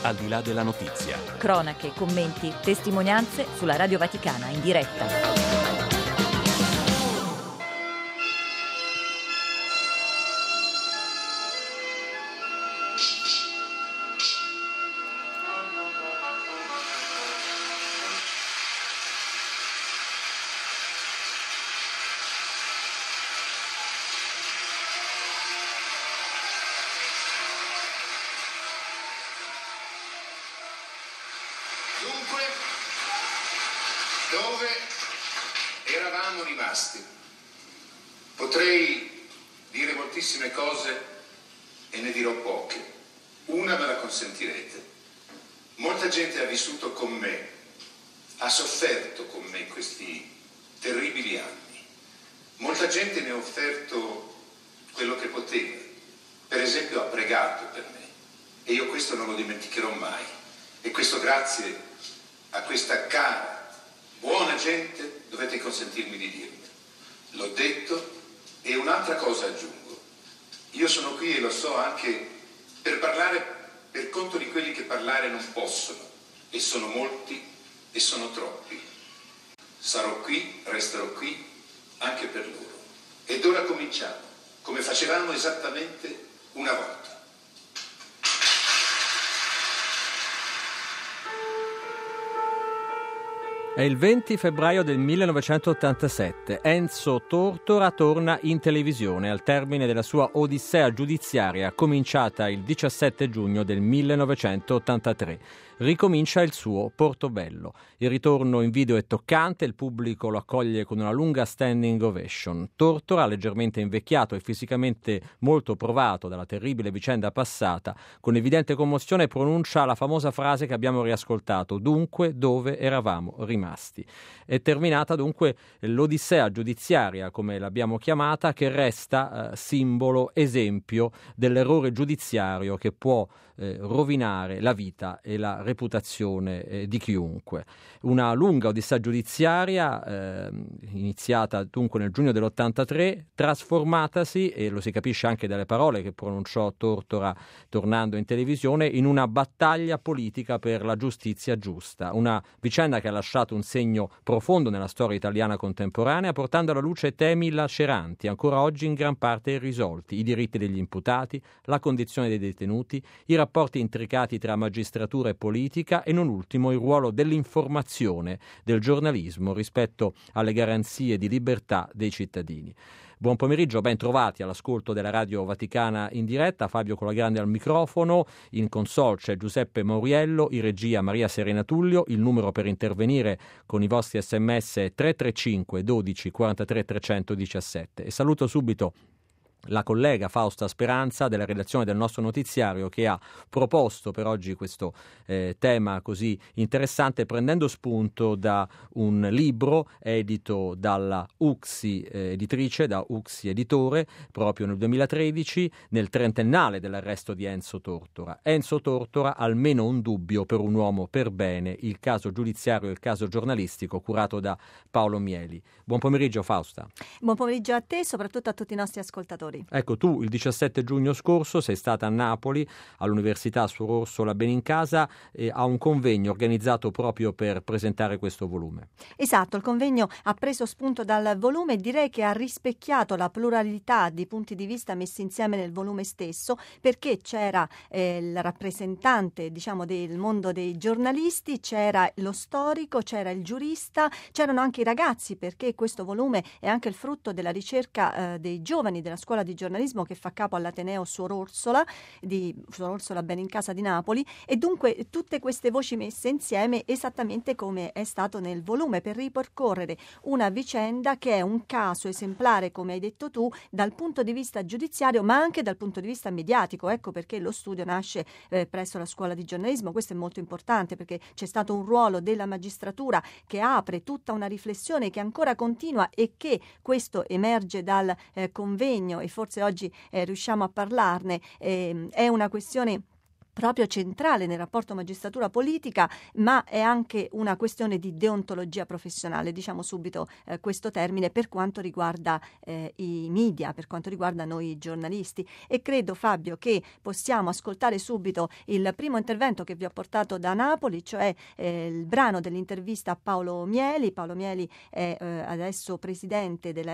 al di là della notizia. Cronache, commenti, testimonianze sulla Radio Vaticana in diretta. Dunque, dove eravamo rimasti? Potrei dire moltissime cose e ne dirò poche. Una me la consentirete. Molta gente ha vissuto con me, ha sofferto con me questi terribili anni. Molta gente mi ha offerto quello che poteva. Per esempio ha pregato per me e io questo non lo dimenticherò mai. E questo grazie a questa cara, buona gente, dovete consentirmi di dirlo. L'ho detto e un'altra cosa aggiungo. Io sono qui e lo so anche per parlare per conto di quelli che parlare non possono, e sono molti e sono troppi. Sarò qui, resterò qui anche per loro. Ed ora cominciamo, come facevamo esattamente una volta. È il 20 febbraio del 1987. Enzo Tortora torna in televisione al termine della sua odissea giudiziaria cominciata il 17 giugno del 1983. Ricomincia il suo Portobello. Il ritorno in video è toccante, il pubblico lo accoglie con una lunga standing ovation. Tortora, leggermente invecchiato e fisicamente molto provato dalla terribile vicenda passata, con evidente commozione pronuncia la famosa frase che abbiamo riascoltato: dunque dove eravamo rimasti. È terminata dunque l'odissea giudiziaria, come l'abbiamo chiamata, che resta simbolo, esempio dell'errore giudiziario che può rovinare la vita e la reputazione di chiunque. Una lunga odissea giudiziaria iniziata dunque nel giugno dell'83, trasformatasi, e lo si capisce anche dalle parole che pronunciò Tortora tornando in televisione, in una battaglia politica per la giustizia giusta, una vicenda che ha lasciato un segno profondo nella storia italiana contemporanea, portando alla luce temi laceranti, ancora oggi in gran parte irrisolti: i diritti degli imputati, la condizione dei detenuti, i rapporti intricati tra magistratura e politica e non ultimo il ruolo dell'informazione, del giornalismo rispetto alle garanzie di libertà dei cittadini. Buon pomeriggio, ben trovati all'ascolto della Radio Vaticana in diretta. Fabio Colagrande al microfono, in console c'è Giuseppe Mauriello, in regia Maria Serena Tullio. Il numero per intervenire con i vostri sms è 335 12 43 317. E saluto subito la collega Fausta Speranza della redazione del nostro notiziario, che ha proposto per oggi questo tema così interessante, prendendo spunto da un libro edito dalla Uxi editrice, da Uxi editore, proprio nel 2013, nel trentennale dell'arresto di Enzo Tortora. Enzo Tortora, almeno un dubbio per un uomo per bene, il caso giudiziario e il caso giornalistico, curato da Paolo Mieli. Buon pomeriggio Fausta. Buon pomeriggio a te e soprattutto a tutti i nostri ascoltatori. Ecco, tu il 17 giugno scorso sei stata a Napoli all'Università Suor Orsola Benincasa a un convegno organizzato proprio per presentare questo volume. Esatto, il convegno ha preso spunto dal volume e direi che ha rispecchiato la pluralità di punti di vista messi insieme nel volume stesso, perché c'era il rappresentante, diciamo, del mondo dei giornalisti, c'era lo storico, c'era il giurista, c'erano anche i ragazzi, perché questo volume è anche il frutto della ricerca dei giovani della scuola di giornalismo che fa capo all'Ateneo Suor Orsola Benincasa di Napoli, e dunque tutte queste voci messe insieme esattamente come è stato nel volume, per ripercorrere una vicenda che è un caso esemplare, come hai detto tu, dal punto di vista giudiziario ma anche dal punto di vista mediatico. Ecco perché lo studio nasce presso la scuola di giornalismo. Questo è molto importante, perché c'è stato un ruolo della magistratura che apre tutta una riflessione che ancora continua, e che questo emerge dal convegno, e forse oggi riusciamo a parlarne. È una questione proprio centrale nel rapporto magistratura-politica, ma è anche una questione di deontologia professionale, diciamo subito questo termine, per quanto riguarda i media, per quanto riguarda noi giornalisti. E credo, Fabio, che possiamo ascoltare subito il primo intervento che vi ho portato da Napoli, cioè il brano dell'intervista a Paolo Mieli. Paolo Mieli è adesso presidente della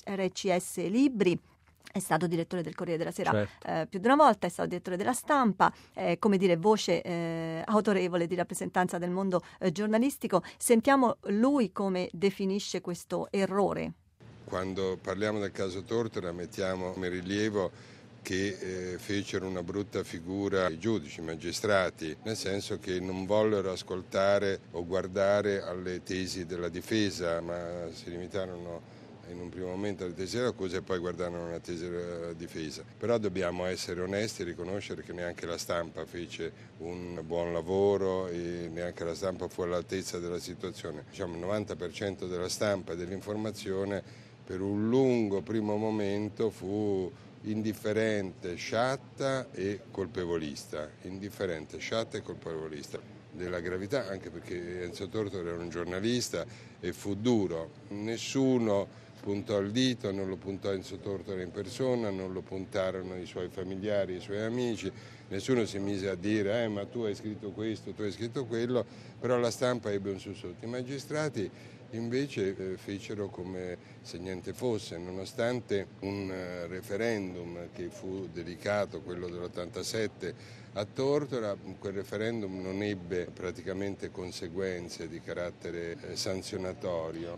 RCS Libri. È stato direttore del Corriere della Sera, certo. Più di una volta, è stato direttore della Stampa, come dire, voce autorevole di rappresentanza del mondo giornalistico. Sentiamo lui come definisce questo errore. Quando parliamo del caso Tortora mettiamo in rilievo che fecero una brutta figura i giudici, i magistrati, nel senso che non vollero ascoltare o guardare alle tesi della difesa, ma si limitarono in un primo momento alle tesi dell'accusa e poi guardarono una tesi della difesa. Però dobbiamo essere onesti e riconoscere che neanche la Stampa fece un buon lavoro e neanche la Stampa fu all'altezza della situazione. Diciamo il 90% della stampa e dell'informazione per un lungo primo momento fu indifferente, sciatta e colpevolista. Indifferente, sciatta e colpevolista. Della gravità, anche perché Enzo Tortora era un giornalista e fu duro. Nessuno puntò il dito, non lo puntò Enzo Tortora in persona, non lo puntarono i suoi familiari, i suoi amici, nessuno si mise a dire ma tu hai scritto questo, tu hai scritto quello, però la stampa ebbe un sussulto. I magistrati invece fecero come se niente fosse, nonostante un referendum che fu dedicato, quello dell'87, a Tortora. Quel referendum non ebbe praticamente conseguenze di carattere sanzionatorio.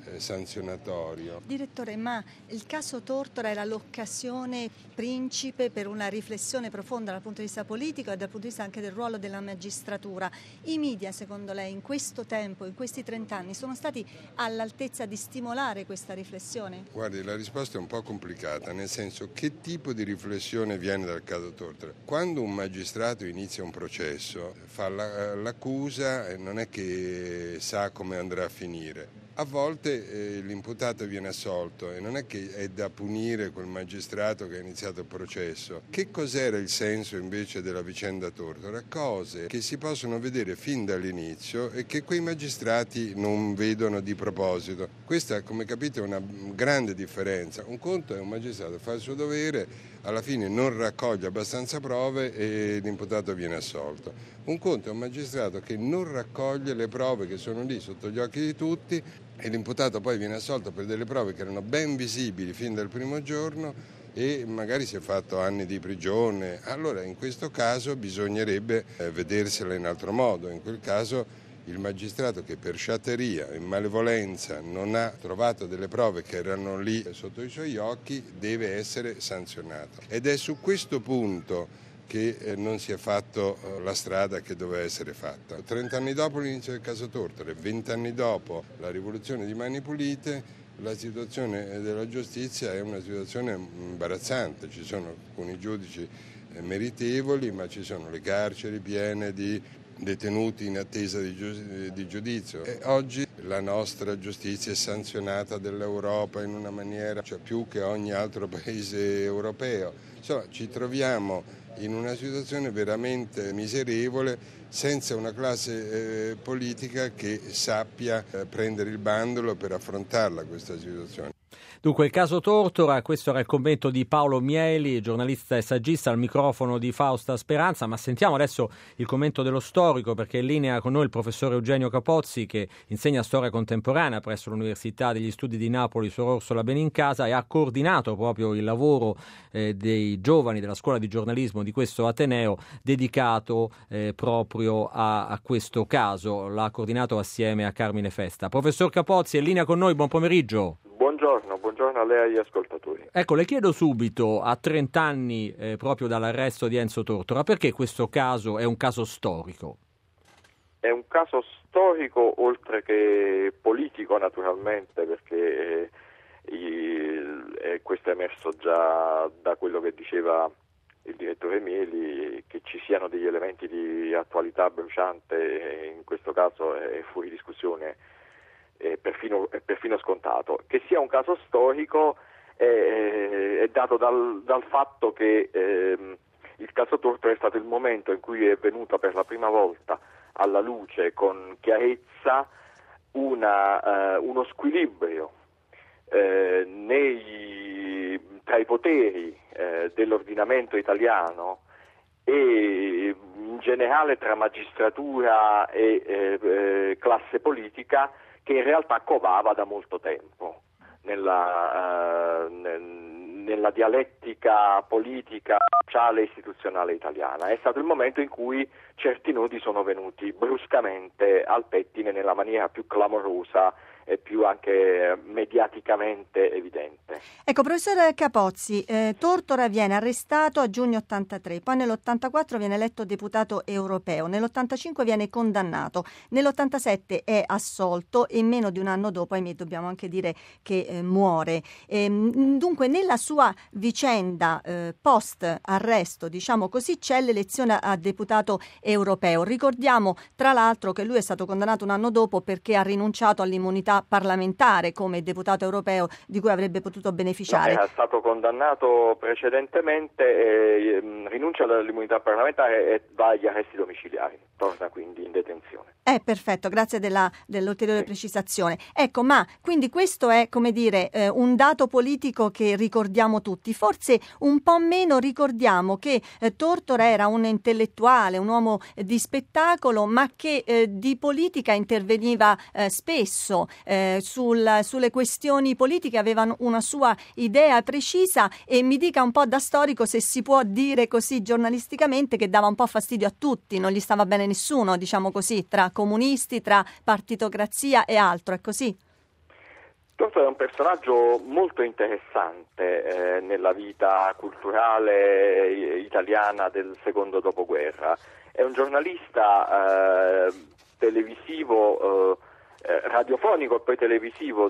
Direttore, ma il caso Tortora era l'occasione principe per una riflessione profonda dal punto di vista politico e dal punto di vista anche del ruolo della magistratura. I media, secondo lei, in questo tempo, in questi 30 anni, sono stati all'altezza di stimolare questa riflessione? Guardi, la risposta è un po' complicata, nel senso, che tipo di riflessione viene dal caso Tortora? Quando un magistrato inizia un processo, fa l'accusa e non è che sa come andrà a finire. A volte l'imputato viene assolto e non è che è da punire quel magistrato che ha iniziato il processo. Che cos'era il senso invece della vicenda Tortora? Cose che si possono vedere fin dall'inizio e che quei magistrati non vedono di proposito. Questa, come capite, è una grande differenza. Un conto è un magistrato che fa il suo dovere, alla fine non raccoglie abbastanza prove e l'imputato viene assolto. Un conto è un magistrato che non raccoglie le prove che sono lì sotto gli occhi di tutti e l'imputato poi viene assolto per delle prove che erano ben visibili fin dal primo giorno e magari si è fatto anni di prigione. Allora in questo caso bisognerebbe vedersela in altro modo. In quel caso il magistrato che per sciatteria e malevolenza non ha trovato delle prove che erano lì sotto i suoi occhi deve essere sanzionato. Ed è su questo punto che non si è fatto la strada che doveva essere fatta. 30 anni dopo l'inizio del caso Tortora, 20 anni dopo la rivoluzione di Mani Pulite, la situazione della giustizia è una situazione imbarazzante. Ci sono alcuni giudici meritevoli, ma ci sono le carceri piene di detenuti in attesa di giudizio. E oggi la nostra giustizia è sanzionata dall'Europa in una maniera, cioè più che ogni altro paese europeo. Insomma, ci troviamo in una situazione veramente miserevole, senza una classe politica che sappia prendere il bandolo per affrontarla questa situazione. Dunque, il caso Tortora, questo era il commento di Paolo Mieli, giornalista e saggista, al microfono di Fausta Speranza, ma sentiamo adesso il commento dello storico, perché è in linea con noi il professore Eugenio Capozzi, che insegna storia contemporanea presso l'Università degli Studi di Napoli Suor Orsola Benincasa e ha coordinato proprio il lavoro dei giovani della scuola di giornalismo di questo Ateneo dedicato proprio a questo caso. L'ha coordinato assieme a Carmine Festa. Professor Capozzi, è in linea con noi, buon pomeriggio. Buongiorno a lei e agli ascoltatori. Ecco, le chiedo subito, a 30 anni proprio dall'arresto di Enzo Tortora, perché questo caso è un caso storico? È un caso storico oltre che politico, naturalmente, perché questo è emerso già da quello che diceva il direttore Mieli, che ci siano degli elementi di attualità bruciante, in questo caso è fuori discussione. È perfino scontato. Che sia un caso storico è dato dal fatto che il caso Tortora è stato il momento in cui è venuta per la prima volta alla luce con chiarezza uno squilibrio tra i poteri dell'ordinamento italiano e in generale tra magistratura e classe politica, che in realtà covava da molto tempo nella dialettica politica, sociale e istituzionale italiana. È stato il momento in cui certi nodi sono venuti bruscamente al pettine nella maniera più clamorosa e più anche mediaticamente evidente. Ecco, professor Capozzi, Tortora viene arrestato a giugno 83, poi nell'84 viene eletto deputato europeo, nell'85 viene condannato, nell'87 è assolto e meno di un anno dopo, ahimè, dobbiamo anche dire che muore. Dunque, nella sua vicenda post arresto, diciamo così, c'è l'elezione a deputato europeo. Ricordiamo tra l'altro che lui è stato condannato un anno dopo perché ha rinunciato all'immunità parlamentare come deputato europeo di cui avrebbe potuto beneficiare. È stato condannato precedentemente, rinuncia all'immunità parlamentare e va agli arresti domiciliari, torna quindi in detenzione. Perfetto, grazie dell'ulteriore precisazione. Ecco, ma quindi questo è, come dire, un dato politico che ricordiamo tutti. Forse un po' meno ricordiamo che Tortora era un intellettuale, un uomo di spettacolo, ma che di politica interveniva spesso. Sulle questioni politiche avevano una sua idea precisa e mi dica un po' da storico se si può dire così giornalisticamente che dava un po' fastidio a tutti, non gli stava bene nessuno, diciamo così, tra comunisti, tra partitocrazia e altro, è così? Tortora è un personaggio molto interessante nella vita culturale italiana del secondo dopoguerra. È un giornalista televisivo, radiofonico e poi televisivo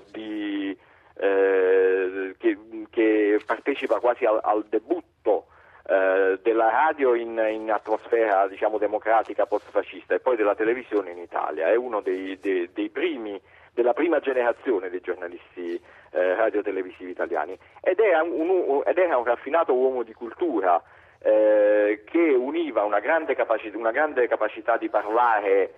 che partecipa quasi al debutto della radio in atmosfera, diciamo, democratica post-fascista e poi della televisione in Italia. È uno dei primi, della prima generazione dei giornalisti radiotelevisivi italiani ed era un raffinato uomo di cultura che univa una grande capacità di parlare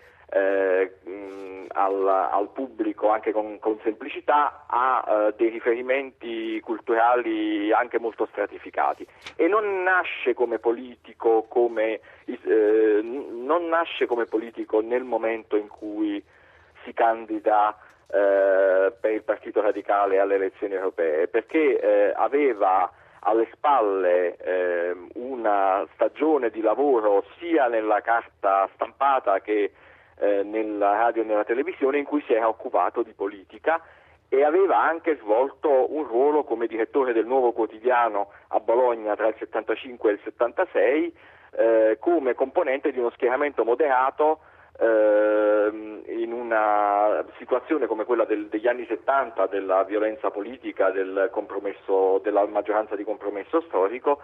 al pubblico anche con semplicità, a dei riferimenti culturali anche molto stratificati, e non nasce come politico nel momento in cui si candida per il Partito Radicale alle elezioni europee, perché aveva alle spalle una stagione di lavoro sia nella carta stampata che nella radio e nella televisione, in cui si era occupato di politica e aveva anche svolto un ruolo come direttore del Nuovo Quotidiano a Bologna tra il 75 e il 76, come componente di uno schieramento moderato in una situazione come quella degli anni 70, della violenza politica, del compromesso, della maggioranza di compromesso storico,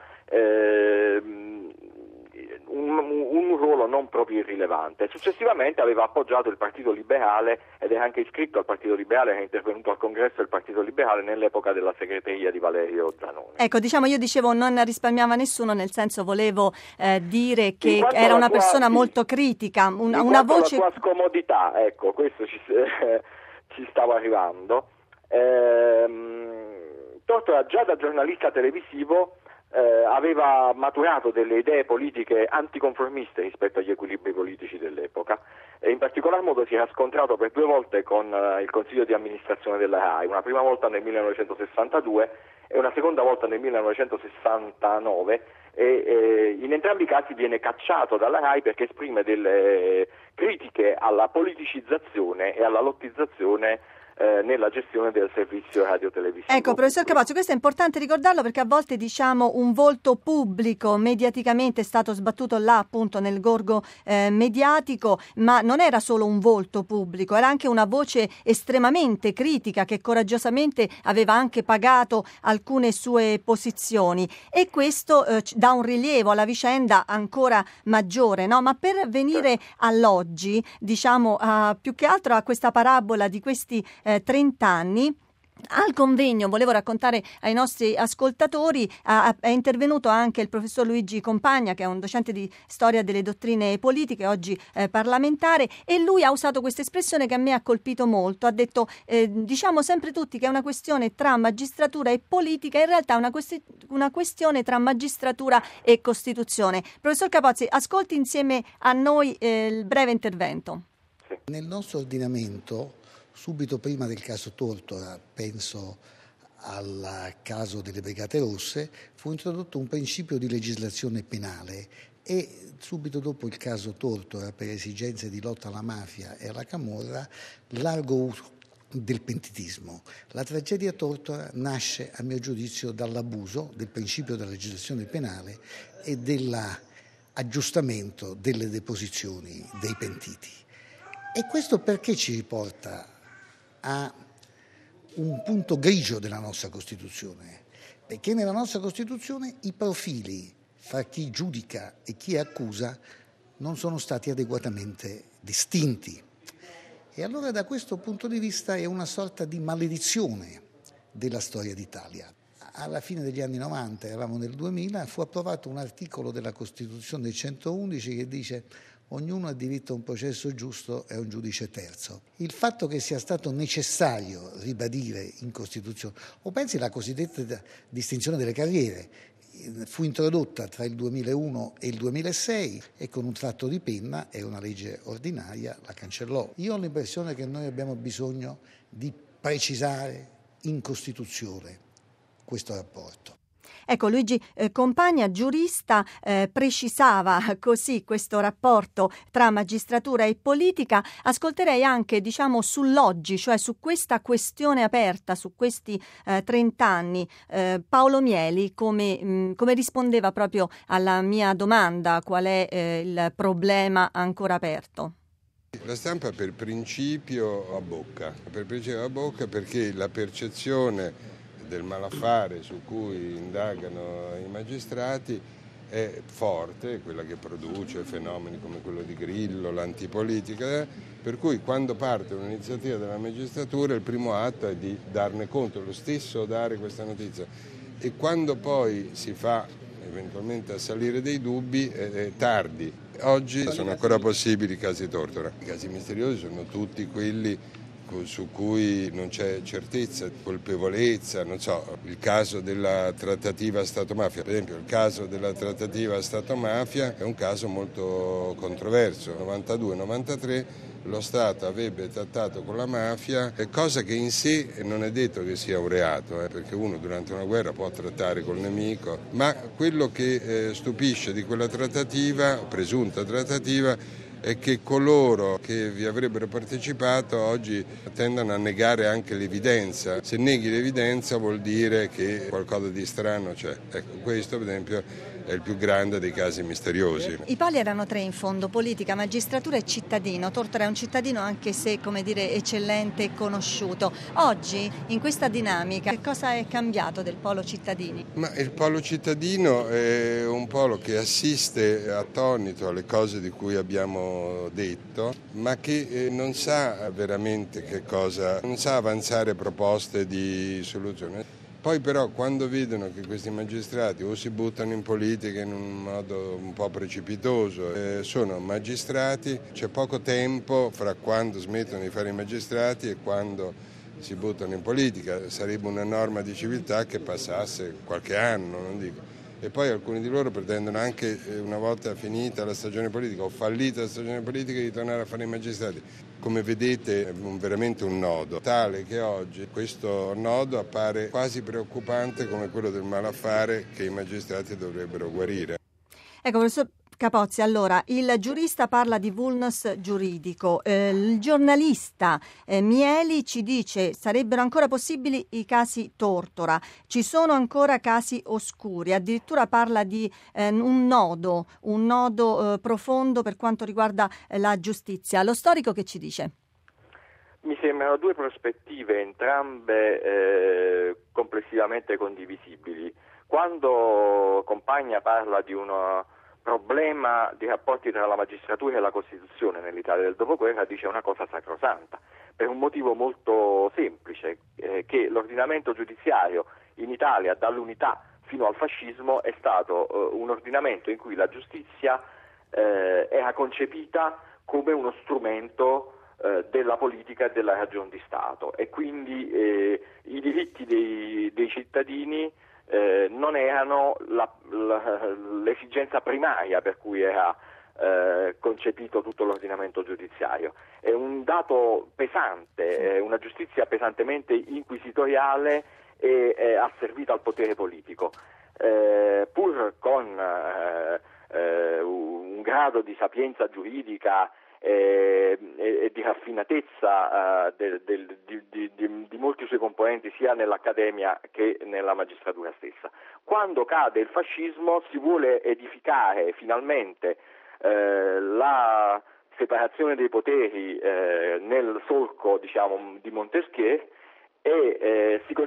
un ruolo non proprio irrilevante. Successivamente aveva appoggiato il Partito Liberale ed era anche iscritto al Partito Liberale, è intervenuto al congresso del Partito Liberale nell'epoca della segreteria di Valerio Zanoni. Ecco, diciamo, io dicevo non risparmiava nessuno, nel senso volevo dire che era una persona molto critica, una voce... La sua scomodità, ecco, questo ci stava arrivando. Tortora già da giornalista televisivo aveva maturato delle idee politiche anticonformiste rispetto agli equilibri politici dell'epoca e in particolar modo si era scontrato per 2 volte con il Consiglio di amministrazione della RAI, una prima volta nel 1962 e una seconda volta nel 1969 e in entrambi i casi viene cacciato dalla RAI perché esprime delle critiche alla politicizzazione e alla lottizzazione nella gestione del servizio radiotelevisivo. Ecco, professor Capozzi, questo è importante ricordarlo perché a volte diciamo un volto pubblico mediaticamente è stato sbattuto là appunto nel gorgo mediatico, ma non era solo un volto pubblico, era anche una voce estremamente critica che coraggiosamente aveva anche pagato alcune sue posizioni e questo dà un rilievo alla vicenda ancora maggiore, no? Ma per venire all'oggi, diciamo più che altro a questa parabola di questi 30 anni, Al convegno, volevo raccontare ai nostri ascoltatori, è intervenuto anche il professor Luigi Compagna, che è un docente di storia delle dottrine politiche, oggi parlamentare, e lui ha usato questa espressione che a me ha colpito molto. Ha detto, diciamo sempre tutti che è una questione tra magistratura e politica, in realtà è una questione tra magistratura e Costituzione. Professor Capozzi, ascolti insieme a noi il breve intervento. Nel nostro ordinamento, subito prima del caso Tortora, penso al caso delle Brigate Rosse, fu introdotto un principio di legislazione penale e subito dopo il caso Tortora, per esigenze di lotta alla mafia e alla camorra, largo uso del pentitismo. La tragedia Tortora nasce, a mio giudizio, dall'abuso del principio della legislazione penale e dell'aggiustamento delle deposizioni dei pentiti. E questo perché ci riporta a un punto grigio della nostra Costituzione? Perché nella nostra Costituzione i profili fra chi giudica e chi accusa non sono stati adeguatamente distinti. E allora da questo punto di vista è una sorta di maledizione della storia d'Italia. Alla fine degli anni 90, eravamo nel 2000, fu approvato un articolo della Costituzione del 111 che dice: ognuno ha diritto a un processo giusto e a un giudice terzo. Il fatto che sia stato necessario ribadire in Costituzione, o pensi alla cosiddetta distinzione delle carriere, fu introdotta tra il 2001 e il 2006 e con un tratto di penna, è una legge ordinaria, la cancellò. Io ho l'impressione che noi abbiamo bisogno di precisare in Costituzione questo rapporto. Ecco, Luigi Compagna, giurista, precisava così questo rapporto tra magistratura e politica. Ascolterei anche, diciamo, sull'oggi, cioè su questa questione aperta, su questi 30 anni, Paolo Mieli come rispondeva proprio alla mia domanda: qual è il problema ancora aperto? La stampa per principio abbocca perché la percezione del malaffare su cui indagano i magistrati è forte, quella che produce fenomeni come quello di Grillo, l'antipolitica, per cui quando parte un'iniziativa della magistratura il primo atto è di darne conto, lo stesso dare questa notizia, e quando poi si fa eventualmente assalire dei dubbi è tardi. Oggi sono ancora possibili i casi Tortora. I casi misteriosi sono tutti quelli su cui non c'è certezza, colpevolezza, non so, il caso della trattativa Stato-mafia. Per esempio il caso della trattativa Stato-mafia è un caso molto controverso. Nel 92-93 lo Stato avrebbe trattato con la mafia, cosa che in sé non è detto che sia un reato, perché uno durante una guerra può trattare col nemico, ma quello che stupisce di quella trattativa, presunta trattativa, è che coloro che vi avrebbero partecipato oggi tendono a negare anche l'evidenza. Se neghi l'evidenza vuol dire che qualcosa di strano c'è. Ecco, questo per esempio è il più grande dei casi misteriosi. I pali erano 3 in fondo: politica, magistratura e cittadino. Tortora è un cittadino, anche se, come dire, eccellente e conosciuto. Oggi, in questa dinamica, che cosa è cambiato del polo cittadini? Ma il polo cittadino è un polo che assiste attonito alle cose di cui abbiamo detto, ma che non sa veramente che cosa, non sa avanzare proposte di soluzione. Poi però quando vedono che questi magistrati o si buttano in politica in un modo un po' precipitoso, sono magistrati, c'è poco tempo fra quando smettono di fare i magistrati e quando si buttano in politica, sarebbe una norma di civiltà che passasse qualche anno, non dico. E poi alcuni di loro pretendono anche, una volta finita la stagione politica o fallita la stagione politica, di tornare a fare i magistrati. Come vedete è veramente un nodo, tale che oggi questo nodo appare quasi preoccupante come quello del malaffare che i magistrati dovrebbero guarire. Ecco, professor Capozzi, allora, il giurista parla di vulnus giuridico, il giornalista Mieli ci dice sarebbero ancora possibili i casi Tortora, ci sono ancora casi oscuri, addirittura parla di un nodo profondo per quanto riguarda la giustizia. Lo storico che ci dice? Mi sembrano due prospettive, entrambe complessivamente condivisibili. Quando Compagna parla di un problema di rapporti tra la magistratura e la Costituzione nell'Italia del dopoguerra, dice una cosa sacrosanta, per un motivo molto semplice, che l'ordinamento giudiziario in Italia dall'unità fino al fascismo è stato un ordinamento in cui la giustizia era concepita come uno strumento della politica e della ragion di Stato, e quindi i diritti dei cittadini non erano l'esigenza primaria per cui era concepito tutto l'ordinamento giudiziario. È un dato pesante, è una giustizia pesantemente inquisitoriale e asservita al potere politico, pur con un grado di sapienza giuridica e di raffinatezza di molti suoi componenti sia nell'accademia che nella magistratura stessa. Quando cade il fascismo si vuole edificare finalmente la separazione dei poteri nel solco, diciamo, di Montesquieu, e si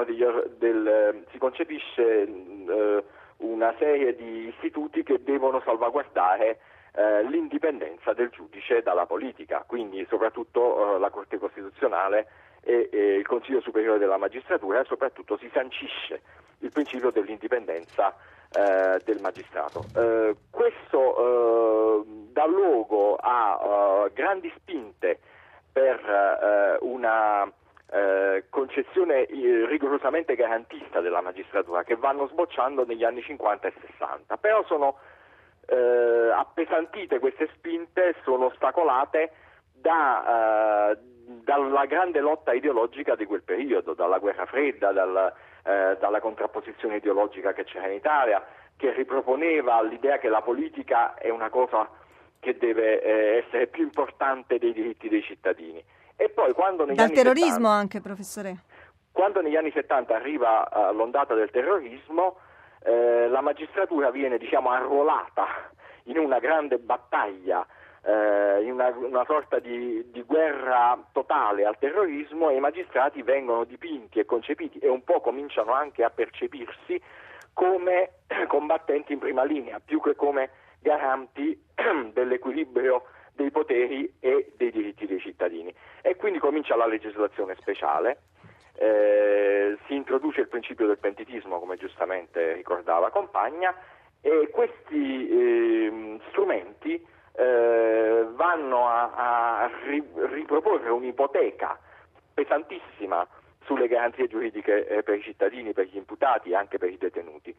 concepisce una serie di istituti che devono salvaguardare l'indipendenza del giudice dalla politica, quindi soprattutto la Corte Costituzionale e il Consiglio Superiore della Magistratura, e soprattutto si sancisce il principio dell'indipendenza del magistrato. Questo dà luogo a grandi spinte per una concezione rigorosamente garantista della magistratura, che vanno sbocciando negli anni 50 e 60, però sono appesantite queste spinte, sono ostacolate dalla grande lotta ideologica di quel periodo, dalla guerra fredda, dalla contrapposizione ideologica che c'era in Italia, che riproponeva l'idea che la politica è una cosa che deve essere più importante dei diritti dei cittadini. E poi quando negli anni terrorismo 70, anche, professore. Quando negli anni 70 arriva l'ondata del terrorismo, la magistratura viene, diciamo, arruolata in una grande battaglia, in una sorta di guerra totale al terrorismo, e i magistrati vengono dipinti e concepiti, e un po' cominciano anche a percepirsi come combattenti in prima linea, più che come garanti dell'equilibrio dei poteri e dei diritti dei cittadini. E quindi comincia la legislazione speciale. Si introduce il principio del pentitismo, come giustamente ricordava Compagna, e questi strumenti vanno a riproporre un'ipoteca pesantissima sulle garanzie giuridiche per i cittadini, per gli imputati e anche per i detenuti.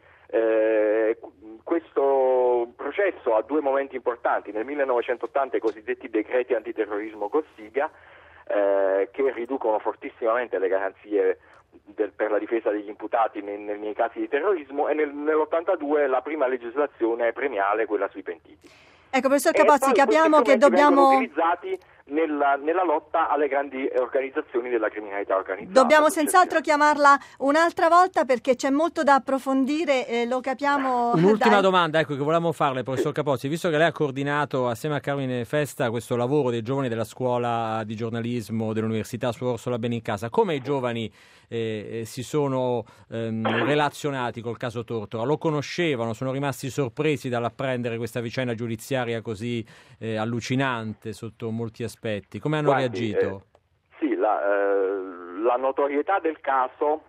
Questo processo ha due momenti importanti. Nel 1980 i cosiddetti decreti antiterrorismo Cossiga, che riducono fortissimamente le garanzie per la difesa degli imputati nei casi di terrorismo, e nell'82 la prima legislazione premiale, quella sui pentiti. Ecco, professor Capozzi, capiamo che dobbiamo utilizzati nella lotta alle grandi organizzazioni della criminalità organizzata. Dobbiamo senz'altro chiamarla un'altra volta, perché c'è molto da approfondire, lo capiamo. Un'ultima domanda, ecco, che volevamo farle, professor Capozzi, visto che lei ha coordinato assieme a Carmine Festa questo lavoro dei giovani della scuola di giornalismo dell'Università Suor Orsola Benincasa, come i giovani si sono relazionati col caso Tortora? Lo conoscevano? Sono rimasti sorpresi dall'apprendere questa vicenda giudiziaria così allucinante sotto molti aspetti? Come hanno reagito? Sì, la notorietà del caso,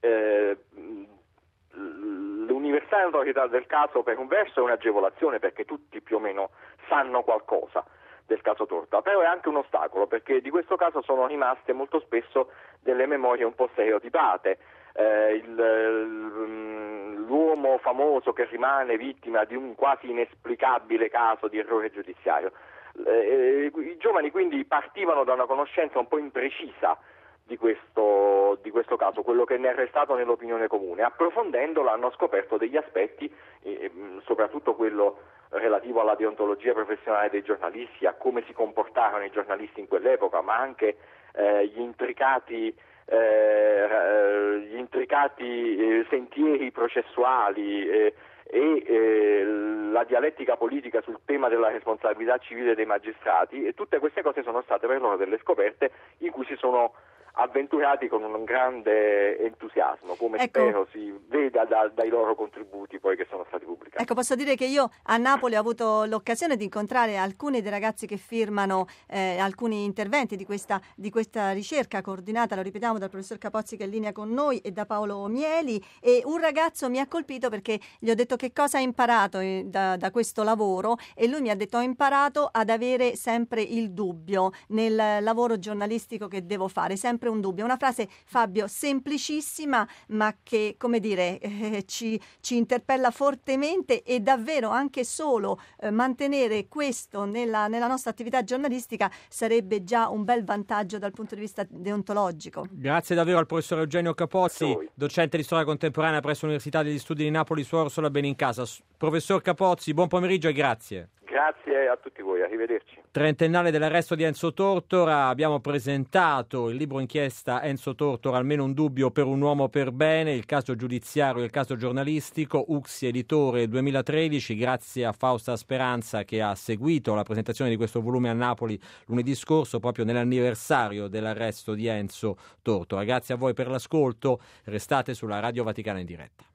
l'universale notorietà del caso per un verso è un'agevolazione, perché tutti più o meno sanno qualcosa del caso Tortora, però è anche un ostacolo, perché di questo caso sono rimaste molto spesso delle memorie un po' stereotipate. L'uomo famoso che rimane vittima di un quasi inesplicabile caso di errore giudiziario. I giovani quindi partivano da una conoscenza un po' imprecisa di questo caso, quello che ne è restato nell'opinione comune. Approfondendolo hanno scoperto degli aspetti, soprattutto quello relativo alla deontologia professionale dei giornalisti, a come si comportarono i giornalisti in quell'epoca, ma anche gli intricati sentieri processuali e la dialettica politica sul tema della responsabilità civile dei magistrati, e tutte queste cose sono state per loro delle scoperte in cui si sono avventurati con un grande entusiasmo, come spero si veda dai loro contributi poi che sono stati pubblicati. Ecco, posso dire che io a Napoli ho avuto l'occasione di incontrare alcuni dei ragazzi che firmano alcuni interventi di questa ricerca coordinata, lo ripetiamo, dal professor Capozzi che è in linea con noi e da Paolo Mieli, e un ragazzo mi ha colpito perché gli ho detto che cosa ha imparato da questo lavoro e lui mi ha detto: ho imparato ad avere sempre il dubbio nel lavoro giornalistico che devo fare, sempre un dubbio. Una frase, Fabio, semplicissima ma che, come dire, ci interpella fortemente, e davvero anche solo mantenere questo nella nostra attività giornalistica sarebbe già un bel vantaggio dal punto di vista deontologico. Grazie davvero al professor Eugenio Capozzi, docente di storia contemporanea presso l'Università degli Studi di Napoli su Orsola Benincasa. Professor Capozzi, buon pomeriggio e grazie. Grazie a tutti voi, arrivederci. Trentennale dell'arresto di Enzo Tortora, abbiamo presentato il libro inchiesta Enzo Tortora, almeno un dubbio per un uomo per bene, il caso giudiziario e il caso giornalistico, Uxi Editore 2013, grazie a Fausta Speranza che ha seguito la presentazione di questo volume a Napoli lunedì scorso, proprio nell'anniversario dell'arresto di Enzo Tortora. Grazie a voi per l'ascolto, restate sulla Radio Vaticana in diretta.